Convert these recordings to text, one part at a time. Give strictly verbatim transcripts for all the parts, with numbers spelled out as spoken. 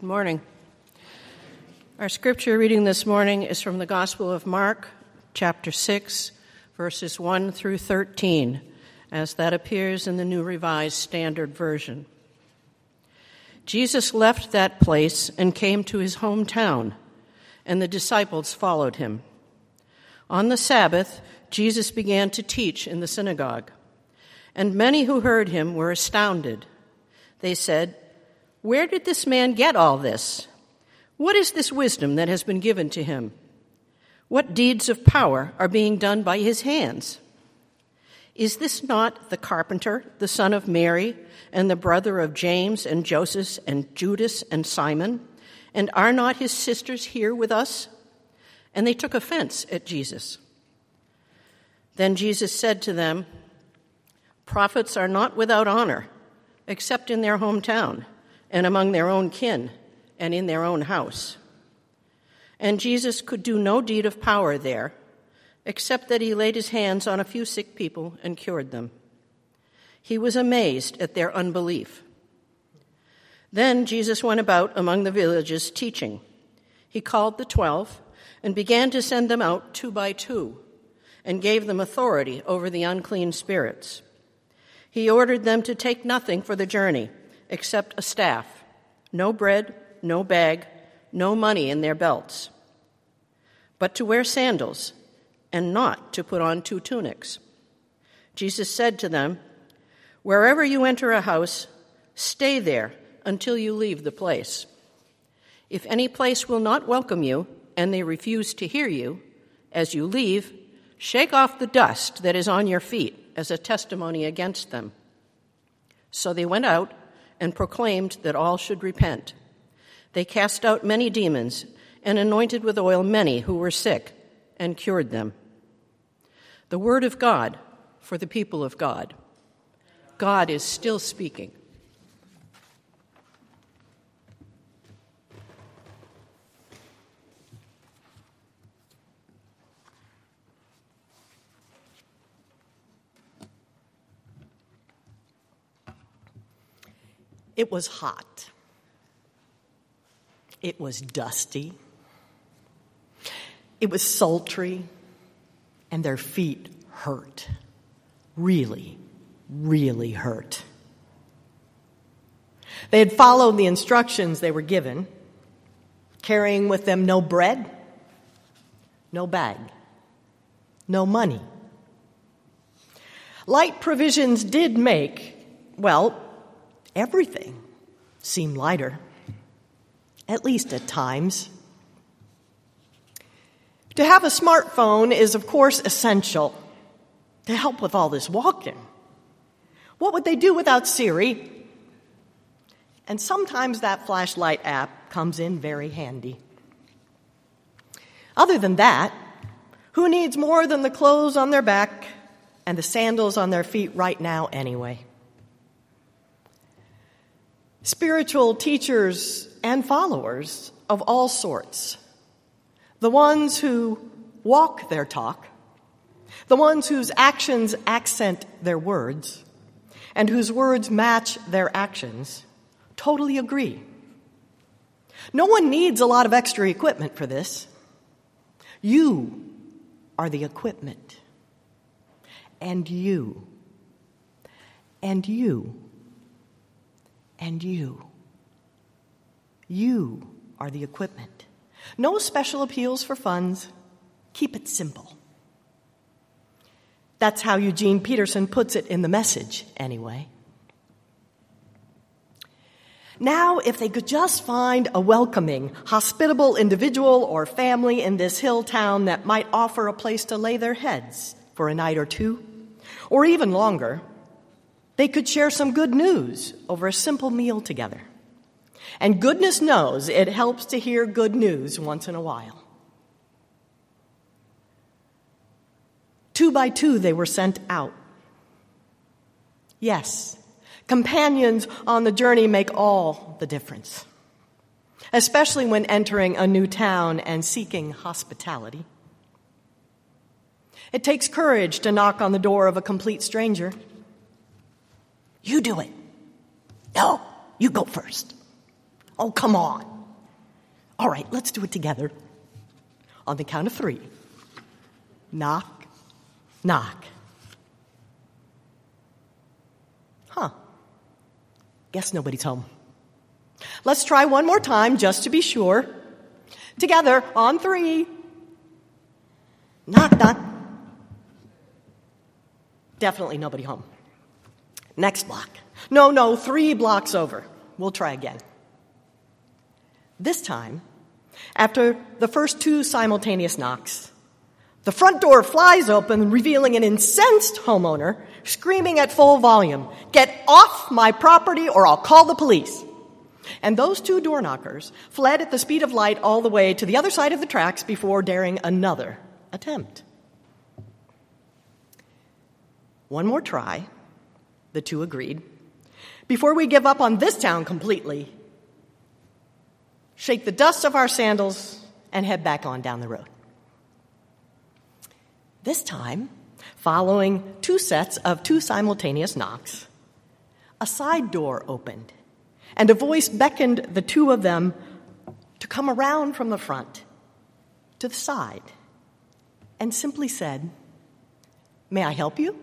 Good morning. Our scripture reading this morning is from the Gospel of Mark, chapter six, verses one through thirteen, as that appears in the New Revised Standard Version. Jesus left that place and came to his hometown, and the disciples followed him. On the Sabbath, Jesus began to teach in the synagogue, and many who heard him were astounded. They said, "Where did this man get all this? What is this wisdom that has been given to him? What deeds of power are being done by his hands? Is this not the carpenter, the son of Mary, and the brother of James and Joseph and Judas and Simon? And are not his sisters here with us?" And they took offense at Jesus. Then Jesus said to them, "Prophets are not without honor, except in their hometown, and among their own kin, and in their own house." And Jesus could do no deed of power there, except that he laid his hands on a few sick people and cured them. He was amazed at their unbelief. Then Jesus went about among the villages teaching. He called the twelve and began to send them out two by two, and gave them authority over the unclean spirits. He ordered them to take nothing for the journey, except a staff, no bread, no bag, no money in their belts, but to wear sandals, and not to put on two tunics. Jesus said to them, "Wherever you enter a house, stay there until you leave the place. If any place will not welcome you, and they refuse to hear you, as you leave, shake off the dust that is on your feet as a testimony against them." So they went out and proclaimed that all should repent. They cast out many demons and anointed with oil many who were sick and cured them. The word of God for the people of God. God is still speaking. It was hot. It was dusty. It was sultry. And their feet hurt. Really, really hurt. They had followed the instructions they were given, carrying with them no bread, no bag, no money. Light provisions did make, well, everything seemed lighter, at least at times. To have a smartphone is, of course, essential to help with all this walking. What would they do without Siri? And sometimes that flashlight app comes in very handy. Other than that, who needs more than the clothes on their back and the sandals on their feet right now anyway? Spiritual teachers and followers of all sorts, the ones who walk their talk, the ones whose actions accent their words, and whose words match their actions, totally agree. No one needs a lot of extra equipment for this. You are the equipment. And you. And you. And you. You are the equipment. No special appeals for funds. Keep it simple. That's how Eugene Peterson puts it in The Message, anyway. Now, if they could just find a welcoming, hospitable individual or family in this hill town that might offer a place to lay their heads for a night or two, or even longer, they could share some good news over a simple meal together. And goodness knows it helps to hear good news once in a while. Two by two they were sent out. Yes, companions on the journey make all the difference, especially when entering a new town and seeking hospitality. It takes courage to knock on the door of a complete stranger. You do it. No, you go first. Oh, come on. All right, let's do it together. On the count of three. Knock, knock. Huh. Guess nobody's home. Let's try one more time just to be sure. Together, on three. Knock, knock. Definitely nobody home. Next block. No, no, three blocks over. We'll try again. This time, after the first two simultaneous knocks, the front door flies open, revealing an incensed homeowner screaming at full volume, "Get off my property or I'll call the police." And those two door knockers fled at the speed of light all the way to the other side of the tracks before daring another attempt. One more try, the two agreed, before we give up on this town completely, shake the dust of our sandals, and head back on down the road. This time, following two sets of two simultaneous knocks, a side door opened, and a voice beckoned the two of them to come around from the front to the side and simply said, "May I help you?"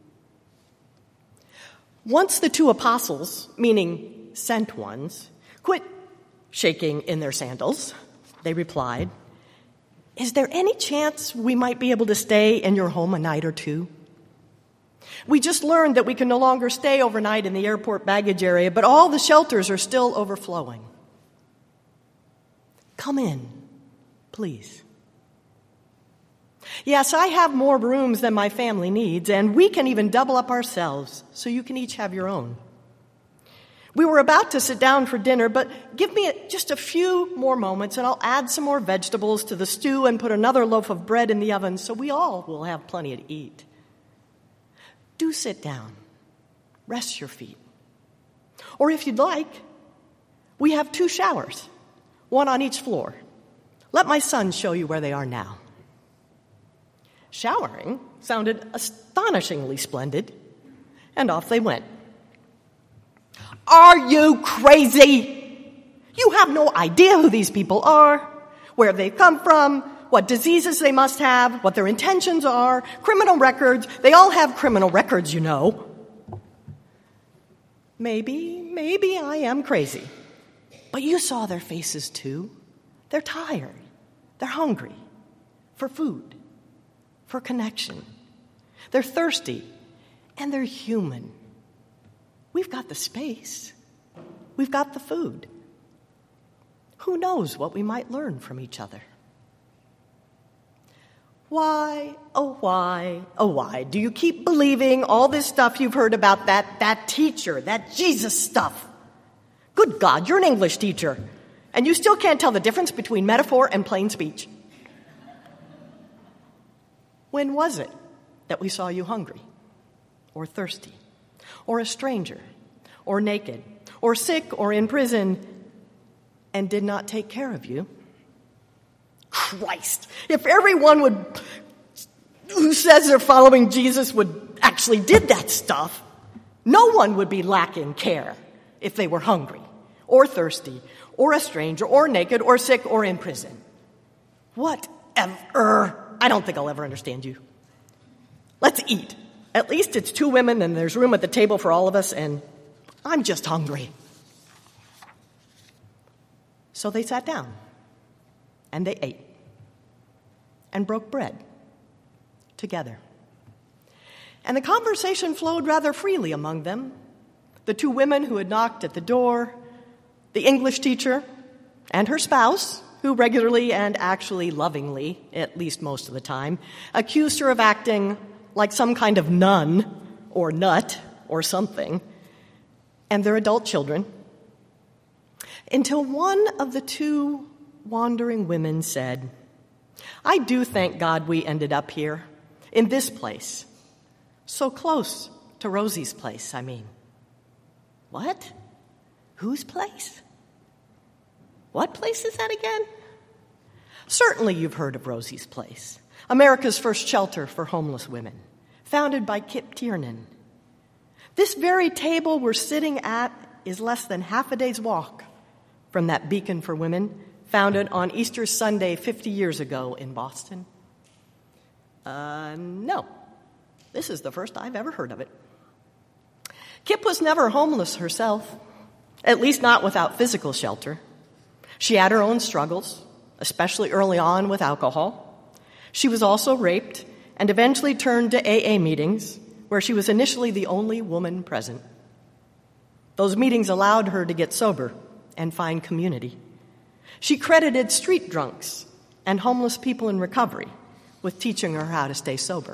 Once the two apostles, meaning sent ones, quit shaking in their sandals, they replied, "Is there any chance we might be able to stay in your home a night or two? We just learned that we can no longer stay overnight in the airport baggage area, but all the shelters are still overflowing. Come in, please." "Yes, I have more rooms than my family needs, and we can even double up ourselves so you can each have your own. We were about to sit down for dinner, but give me just a few more moments and I'll add some more vegetables to the stew and put another loaf of bread in the oven so we all will have plenty to eat. Do sit down. Rest your feet. Or if you'd like, we have two showers, one on each floor. Let my son show you where they are now." Showering sounded astonishingly splendid, and off they went. "Are you crazy? You have no idea who these people are, where they come from, what diseases they must have, what their intentions are, criminal records. They all have criminal records, you know." Maybe, maybe I am crazy. But you saw their faces too. They're tired. They're hungry for food, for connection. They're thirsty, and they're human. We've got the space. We've got the food. Who knows what we might learn from each other? Why, oh why, oh why do you keep believing all this stuff you've heard about that, that teacher, that Jesus stuff? Good God, you're an English teacher, and you still can't tell the difference between metaphor and plain speech. When was it that we saw you hungry, or thirsty, or a stranger, or naked, or sick, or in prison, and did not take care of you? Christ, if everyone would who says they're following Jesus would actually did that stuff, no one would be lacking care if they were hungry, or thirsty, or a stranger, or naked, or sick, or in prison. Whatever. I don't think I'll ever understand you. Let's eat. At least it's two women and there's room at the table for all of us, and I'm just hungry. So they sat down, and they ate, and broke bread together. And the conversation flowed rather freely among them. The two women who had knocked at the door, the English teacher, and her spouse, who regularly and actually lovingly, at least most of the time, accused her of acting like some kind of nun or nut or something, and their adult children, until one of the two wandering women said, "I do thank God we ended up here, in this place, so close to Rosie's place, I mean." What? Whose place? What place is that again? Certainly you've heard of Rosie's Place, America's first shelter for homeless women, founded by Kip Tiernan. This very table we're sitting at is less than half a day's walk from that beacon for women founded on Easter Sunday fifty years ago in Boston? Uh, no. This is the first I've ever heard of it. Kip was never homeless herself, at least not without physical shelter. She had her own struggles, especially early on with alcohol. She was also raped and eventually turned to A A meetings, where she was initially the only woman present. Those meetings allowed her to get sober and find community. She credited street drunks and homeless people in recovery with teaching her how to stay sober.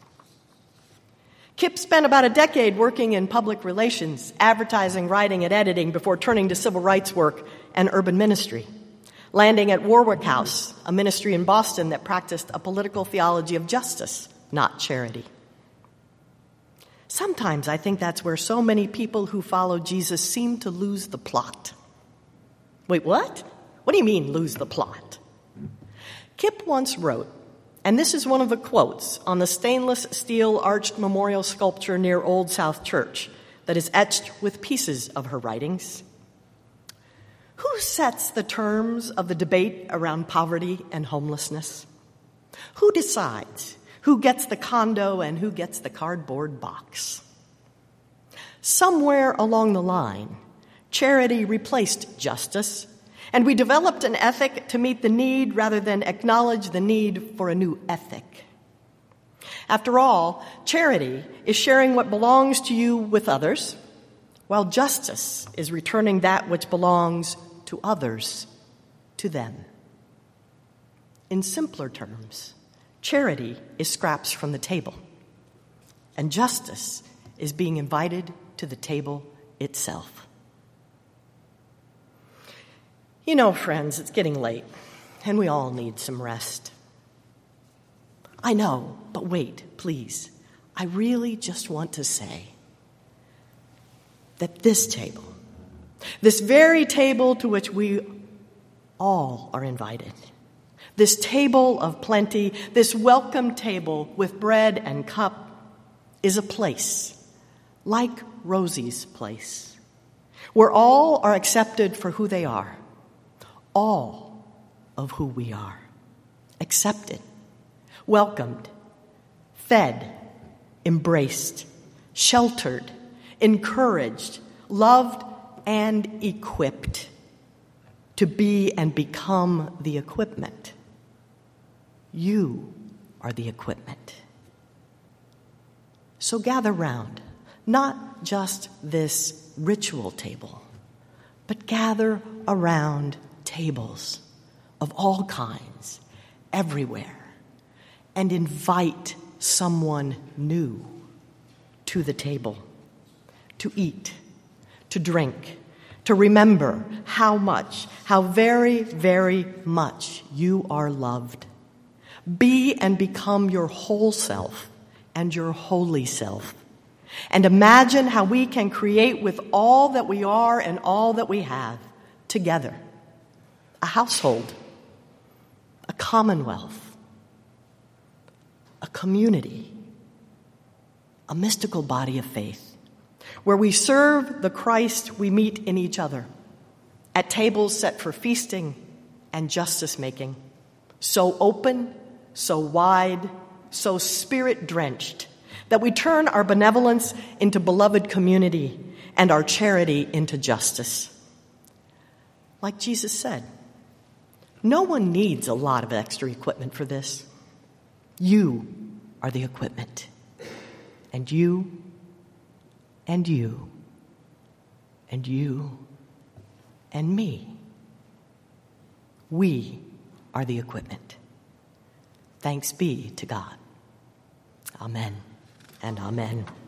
Kip spent about a decade working in public relations, advertising, writing, and editing before turning to civil rights work and urban ministry, landing at Warwick House, a ministry in Boston that practiced a political theology of justice, not charity. Sometimes I think that's where so many people who follow Jesus seem to lose the plot. Wait, what? What do you mean, lose the plot? Kip once wrote, and this is one of the quotes on the stainless steel arched memorial sculpture near Old South Church that is etched with pieces of her writings. Who sets the terms of the debate around poverty and homelessness? Who decides who gets the condo and who gets the cardboard box? Somewhere along the line, charity replaced justice, and we developed an ethic to meet the need rather than acknowledge the need for a new ethic. After all, charity is sharing what belongs to you with others, while justice is returning that which belongs to others to them. In simpler terms, charity is scraps from the table, and justice is being invited to the table itself. You know, friends, it's getting late, and we all need some rest. I know, but wait, please. I really just want to say that this table, this very table to which we all are invited, this table of plenty, this welcome table with bread and cup, is a place like Rosie's place, where all are accepted for who they are. All of who we are, accepted, welcomed, fed, embraced, sheltered, encouraged, loved, and equipped to be and become the equipment. You are the equipment. So gather round, not just this ritual table, but gather around tables of all kinds, everywhere, and invite someone new to the table, to eat, to drink, to remember how much, how very, very much you are loved. Be and become your whole self and your holy self. And imagine how we can create with all that we are and all that we have together a household, a commonwealth, a community, a mystical body of faith, where we serve the Christ we meet in each other, at tables set for feasting and justice-making, so open, so wide, so spirit-drenched, that we turn our benevolence into beloved community and our charity into justice. Like Jesus said, no one needs a lot of extra equipment for this. You are the equipment. And you, and you, and you, and me. We are the equipment. Thanks be to God. Amen and amen.